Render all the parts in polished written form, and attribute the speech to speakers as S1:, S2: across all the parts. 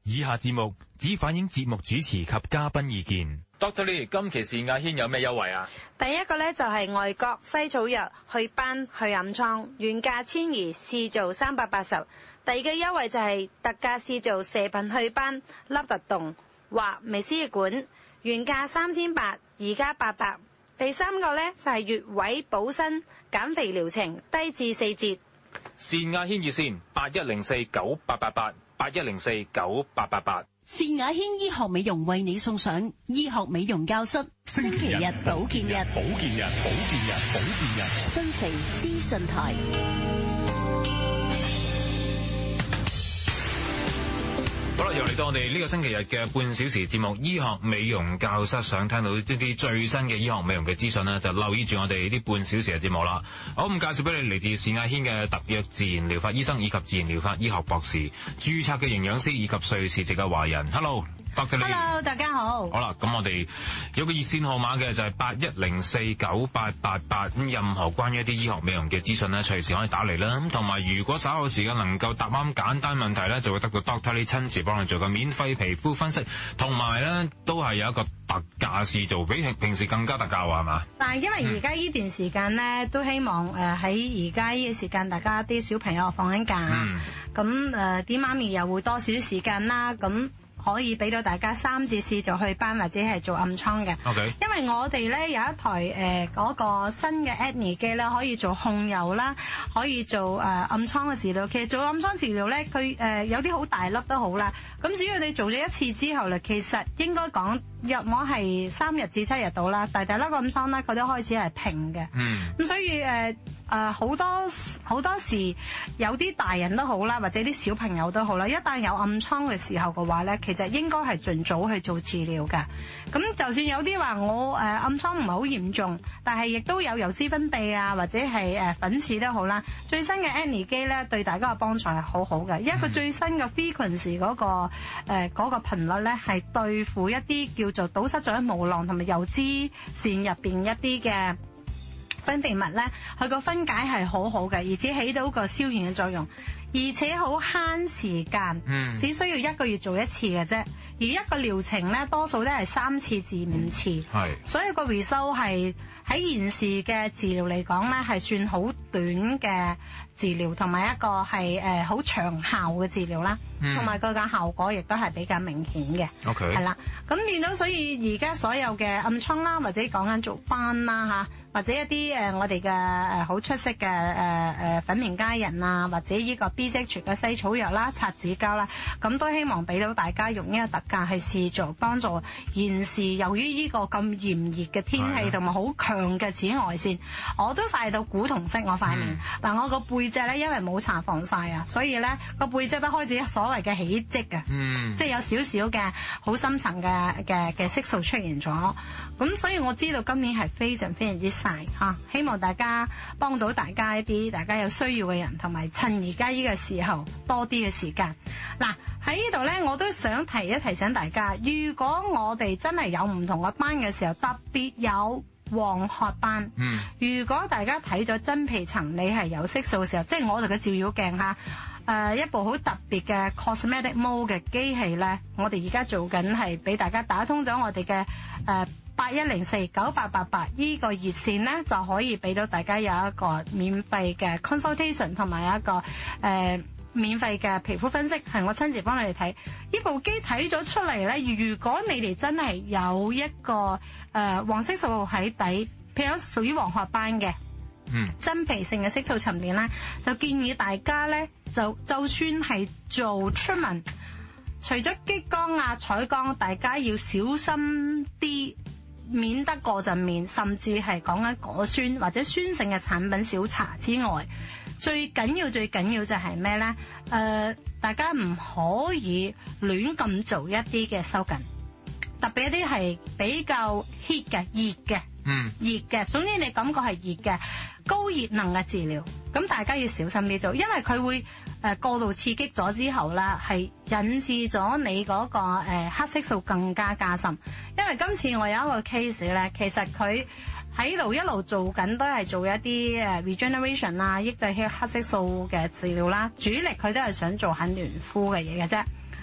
S1: 以下節目只反映節目主持及嘉賓意見。
S2: Dr. Lee， 今期視亞軒有咩優惠啊？
S3: 第一個呢，就係外國西草藥祛斑去暗瘡，原價1200試做380。第二個優惠就係特價試做射頻祛斑、凹凸洞或微絲血管，原價3800，而家800。第三個呢，就係穴位補身減肥療程，低至4折。
S2: 視亞軒熱線81049888，81049888。
S4: 視亞軒醫學美容為你送上醫學美容教室，星期日保健日，新城資訊台。
S2: 好啦，又嚟到我哋呢個星期日嘅半小時節目醫學美容教室，想聽到一啲最新嘅醫學美容嘅資訊呢，就留意住我哋呢半小時嘅節目啦。好，咁介紹俾你嚟自視亞軒嘅特約自然療法醫生以及自然療法醫學博士，註冊嘅營養師以及瑞士籍嘅華人。Hello，Dr. Lee。
S3: Hello，大家好。
S2: 好啦，咁我哋有個熱線號碼嘅就係81049888，咁任何關於一啲醫學美容嘅資訊呢，隨時可以打嚟啦。咁同埋如果稍後時間能夠答啱簡單問題呢，就會得到 Dr. Lee 親自幫你做個免費皮膚分析，同埋呢都係有一個特價試做，比平時更加特價係嘛？
S3: 但係因為而家呢段時間呢，都希望喺而家呢個時間，大家啲小朋友放緊假，咁啲媽咪又會多少時間啦，咁可以俾到大家3次試做祛斑或者係做暗瘡嘅。
S2: Okay.
S3: 因為我哋咧有一台嗰個新嘅 Acne 機咧，可以做控油啦，可以做暗瘡嘅治療。其實做暗瘡治療咧，佢有啲好大粒都好啦。咁只要你做咗一次之後咧，其實應該講約摸係3日至7日到啦。大粒個暗瘡咧，佢都開始係平嘅。咁所以好多時有啲大人都好啦，或者啲小朋友都好啦，一旦有暗瘡嘅時候嘅話咧，其實應該係盡早去做治療㗎。咁就算有啲話我暗瘡唔係好嚴重，但係亦都有油脂分泌啊，或者係粉刺都好啦。最新嘅 Acne 機咧對大家嘅幫助係好好嘅，因為佢最新嘅 frequency 嗰個頻率咧係對付一啲叫做堵塞咗毛囊同埋油脂腺入邊一啲嘅分泌物咧，佢個分解係好好嘅，而且起到個消炎嘅作用，而且好慳時間，只需要1個月做一次嘅啫。而一個療程咧，多數都係3次至5次，所以個 result 係喺現時嘅治療嚟講咧，係算好短嘅治療，同埋一個係好長效嘅治療啦，同埋佢嘅效果亦都係比較明顯嘅。係啦，咁見到所以而家所有嘅暗瘡啦，或者講緊做斑啦嚇，或者一啲我哋嘅好出色嘅粉面佳人啊，或者呢個 BZH 嘅西草藥啦、擦紙膠啦，咁都希望俾到大家用呢個特價去試做，幫助現時由於呢個咁炎熱嘅天氣同埋好強嘅紫外線，我都曬到古銅色我塊面，但我個背脊咧因為冇搽防曬啊，所以咧個背脊都開始所謂嘅起積啊，即係有少少嘅好深層嘅色素出現咗，咁所以我知道今年係非常非常之曬嚇，希望大家幫到大家一啲大家有需要嘅人，同埋趁而家呢個時候多啲嘅時間。嗱喺呢度咧，我都想提醒大家，如果我哋真係有唔同嘅斑嘅時候，特別有黃褐斑，如果大家睇咗真皮層你係有色素嘅時候，即係我哋嘅照妖鏡嚇，一部好特別嘅 cosmetic mode 嘅機器咧，我哋而家做緊係俾大家打通咗我哋嘅81049888呢個熱線咧，就可以俾到大家有一個免費嘅 consultation 同埋有一個免費嘅皮膚分析，係我親自幫你哋睇。呢部機睇咗出嚟咧，如果你哋真係有一個黃色素喺底，譬如屬於黃褐斑嘅，真皮性嘅色素沉澱咧，就建議大家咧就算係做 treatment，除咗激光啊、彩光，大家要小心啲，免得過陣面，甚至係講緊果酸或者酸性嘅產品少搽之外，最緊要就係咩呢？大家唔可以亂咁做一啲嘅收緊，特別一啲係比較 heat 嘅、熱嘅，總之你感覺係熱嘅高熱能嘅治療，咁大家要小心啲做，因為佢會過度刺激咗之後啦，係引致咗你嗰個黑色素更加加深。因為今次我有一個 case 咧，其實佢喺度一路做緊都係做一啲regeneration 啊，抑制黑色素嘅治療啦，主力佢都係想做很嫩膚嘅嘢嘅啫。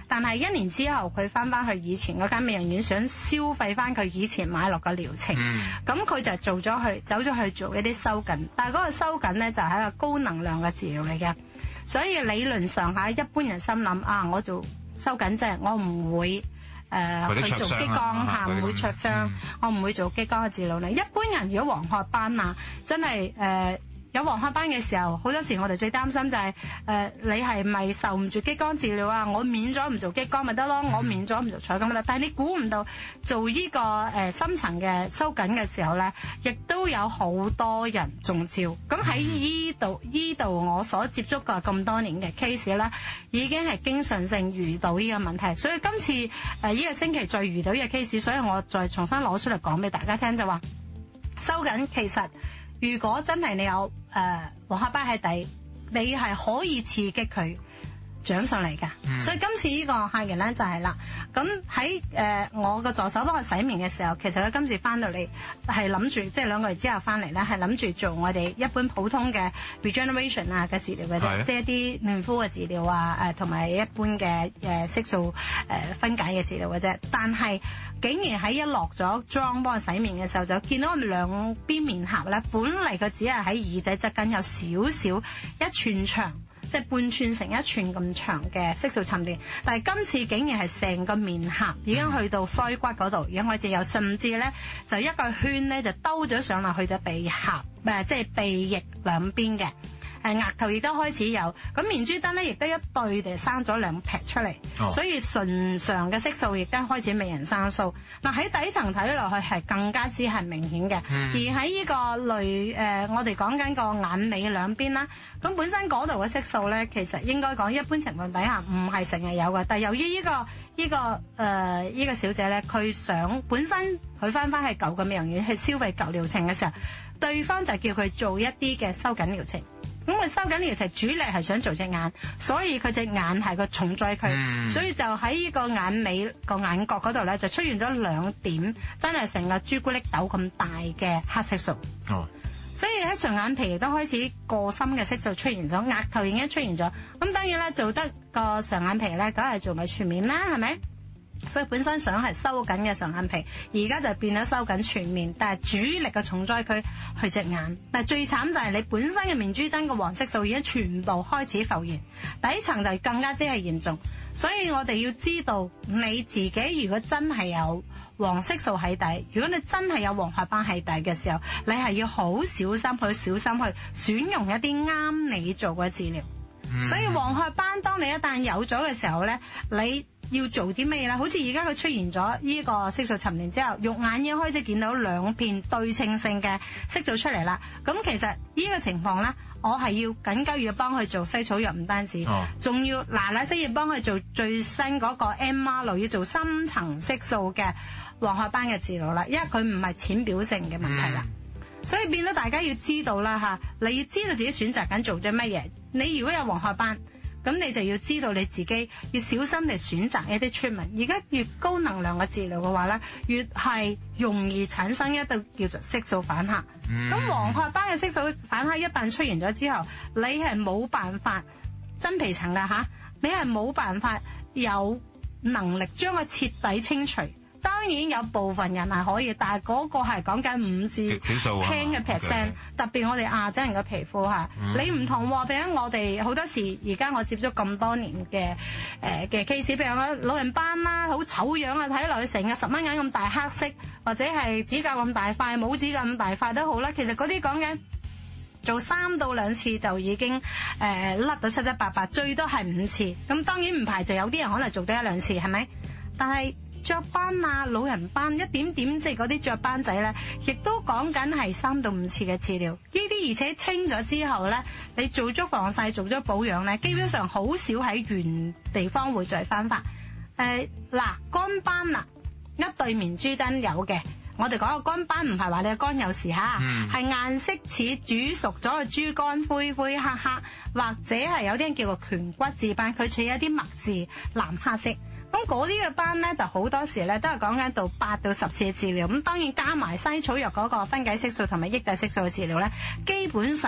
S3: 但係1年之後佢翻去以前嗰間美容院，想消費翻佢以前買落嘅療程，咁佢就走咗去做一啲收緊，但係嗰個收緊咧就係一個高能量嘅治療嚟嘅，所以理論上一般人心諗我做收緊啫，我唔會去做激光嚇，唔會灼傷，我唔會做激光嘅治療咧。一般人如果黃褐斑真係有黃褐斑嘅時候，好多時我哋最擔心就係你係咪受唔住激光治療啊？我免咗唔做激光咪得咯，我免咗唔做彩光咪得。但係你估唔到做呢個深層嘅收緊嘅時候咧，亦都有好多人中招。咁喺依度我所接觸過咁多年嘅 case 咧，已經係經常性遇到呢個問題。所以今次呢個星期再遇到呢個 case，所以我再重新攞出嚟講俾大家聽，就話收緊其實。如果真係你有黃褐斑喺底，你係可以刺激佢長上嚟㗎。所以今次呢個客人咧就係啦，咁喺我個助手幫佢洗面嘅時候，其實佢今次翻到嚟係諗住，即係2個月之後翻嚟咧，係諗住做我哋一般普通嘅 regeneration 嘅治療嘅啫，即係一啲嫩膚嘅治療同埋一般嘅色素分解嘅治療嘅啫。但係竟然喺一落咗妝幫佢洗面嘅時候，就見到兩邊面頰咧，本嚟佢只係喺耳仔側緊有少少一寸長，即係半寸成一寸咁長嘅色素沉澱，但係今次竟然係成個面頰已經去到腮骨嗰度，已經開始有，甚至咧就一個圈咧就兜咗上落去咗鼻頰，即係鼻翼兩邊嘅。額頭亦都開始有，咁面珠燈咧亦都一對地生咗2撇出嚟，所以純常嘅色素亦都開始未人生素。嗱喺底層睇落去係更加之係明顯嘅，而喺呢個我哋講緊個眼尾兩邊啦，咁本身嗰度嘅色素咧，其實應該講一般情況底下唔係成日有嘅，但係由於呢個小姐咧，佢想本身佢翻去舊嘅美容院去消費舊療程嘅時候，對方就叫佢做一啲嘅收緊療程。咁佢收緊療程主力係想做隻眼，所以佢隻眼係個重災區，所以就喺呢個眼尾個眼角嗰度咧，就出現咗2點，真係成個朱古力豆咁大嘅黑色素。所以喺上眼皮亦都開始過深嘅色素出現咗，額頭已經出現咗。咁當然啦，做得個上眼皮咧，梗係做埋全面啦，係咪？所以本身想係收緊嘅上眼皮，而家就變咗收緊全面，但係主力嘅重災區去隻眼。但係最慘就係你本身嘅面珠燈嘅黃色素已經全部開始浮現，底層就更加之係嚴重。所以我哋要知道你自己如果真係有黃色素喺底，如果你真係有黃褐斑喺底嘅時候，你係要好小心去選用一啲啱你做嘅治療。所以黃褐斑當你一旦有咗嘅時候咧，你要做啲咩咧？好似而家佢出現咗呢個色素沉澱之後，肉眼已經開始見到2片對稱性嘅色素出嚟啦。咁其實呢個情況咧，我係要緊急要幫佢做西草藥，唔單止，仲要嗱聲要幫佢做最新嗰個 MR， 要做深層色素嘅黃褐斑嘅治療啦，因為佢唔係淺表性嘅問題啦。所以變咗大家要知道啦你要知道自己選擇緊做咗乜嘢。你如果有黃褐斑，咁你就要知道你自己要小心地選擇一啲 treatment。而家越高能量嘅治療嘅話咧，越係容易產生一道叫做色素反黑。咁黃褐斑嘅色素反黑一旦出現咗之後，你係冇辦法真皮層㗎你係冇辦法有能力將佢徹底清除。當然有部分人係可以，但係嗰個係講緊5至10%嘅 percent， 特別我哋亞洲人嘅皮膚你唔同喎。譬如我哋好多時，而家我接觸咁多年嘅case， 譬如我老人斑啦，好醜樣啊，睇落去成個10蚊銀咁大黑色，或者係指甲咁大塊、拇指咁大塊都好啦。其實嗰啲講緊做3到2次就已經甩到七七八八，最多係5次。咁當然唔排除有啲人可能做得1-2次，係咪？但係雀斑老人斑一點點，即係嗰啲雀斑仔咧，亦都講緊係3到5次嘅治療。呢啲而且清咗之後咧，你做咗防曬、做咗保養咧，基本上好少喺原地方會再翻發。肝斑一對面珠燈有嘅。我哋講個肝斑唔係話你嘅肝有事係顏色似煮熟咗嘅豬肝，灰灰黑黑，或者係有啲人叫做顴骨質斑，佢似有啲墨字藍黑色。咁嗰啲嘅斑咧，就好多時咧都係講緊到8到10次嘅治療。咁當然加埋西草藥嗰個分解色素同埋抑制色素嘅治療咧，基本上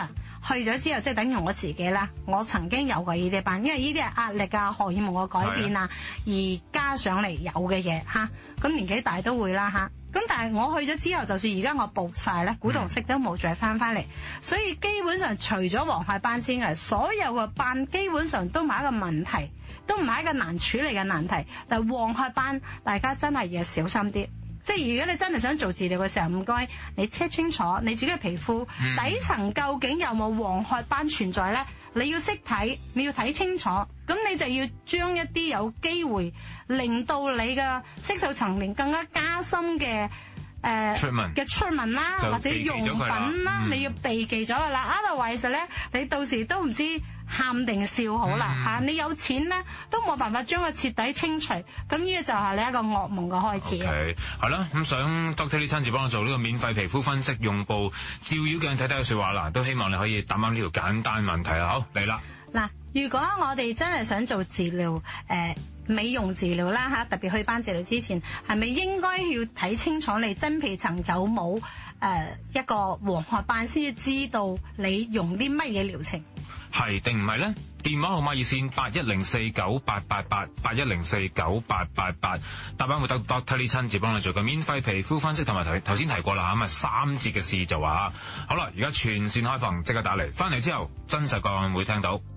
S3: 去咗之後，即係等於我自己啦。我曾經有過呢啲班，因為呢啲係壓力啊、荷爾蒙嘅改變啊，而加上嚟有嘅嘢嚇。咁年紀大都會啦嚇。咁但係我去咗之後，就算而家我報晒咧，古同色都冇再翻嚟。所以基本上除咗黃海班之外，所有嘅班基本上都唔係一個問題，都唔係一個難處理嘅難題。但係黃海班大家真係要小心啲。即係如果你真係想做治療嘅時候，唔該你 check 清楚你自己嘅皮膚底層究竟有冇黃褐斑存在呢？你要識睇，你要睇清楚，咁你就要將一啲有機會令到你嘅色素層面更加加深嘅出紋啦，或者用品啦，你要避忌咗㗎啦。Otherwise咧，你到時都唔知喊定笑好啦嚇。你有錢咧都冇辦法將佢徹底清除，咁呢個就係你一個噩夢嘅開始。
S2: OK， 係啦，咁想 Dr. Lee 親自幫我做呢個免費皮膚分析，用部照妖鏡睇睇嘅説話啦，都希望你可以答啱呢條簡單問題啦。好，嚟啦。
S3: 嗱，如果我哋真係想做治療，美容治療啦嚇，特別祛斑治療之前，係咪應該要睇清楚你真皮層有冇一個黃褐斑，先至知道你用啲乜嘢療程？
S2: 係定唔係咧？電話號碼熱線81049888 81049888，答啱會得 Dr. Lee 親自幫你做個免費皮膚分析，同埋頭先提過啦，咁啊3節嘅事就話好啦，而家全線開放，即刻打嚟，翻嚟之後真實個案會聽到。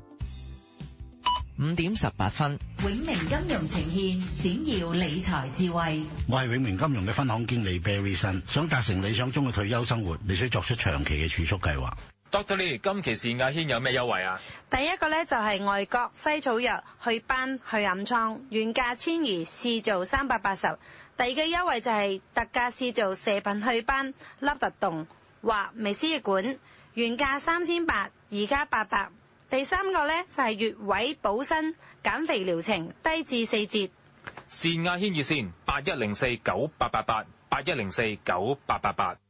S5: 5點18分，
S4: 永明金融呈現閃耀理財智慧。
S6: 我係永明金融嘅分行經理 Barry Sun，想達成理想中嘅退休生活，你需作出長期嘅儲蓄計劃。
S7: Dr. Lee， 今期視亞軒有咩優惠啊？
S3: 第一個咧就係外國西草藥祛斑去暗瘡，原價1200試做380。第二個優惠就係特價試做射頻祛斑粒核洞或微絲血管，原價3800，而家800。第三個咧就係穴位補身減肥療程，低至4折。
S7: 視亞軒熱線81049888 81049888。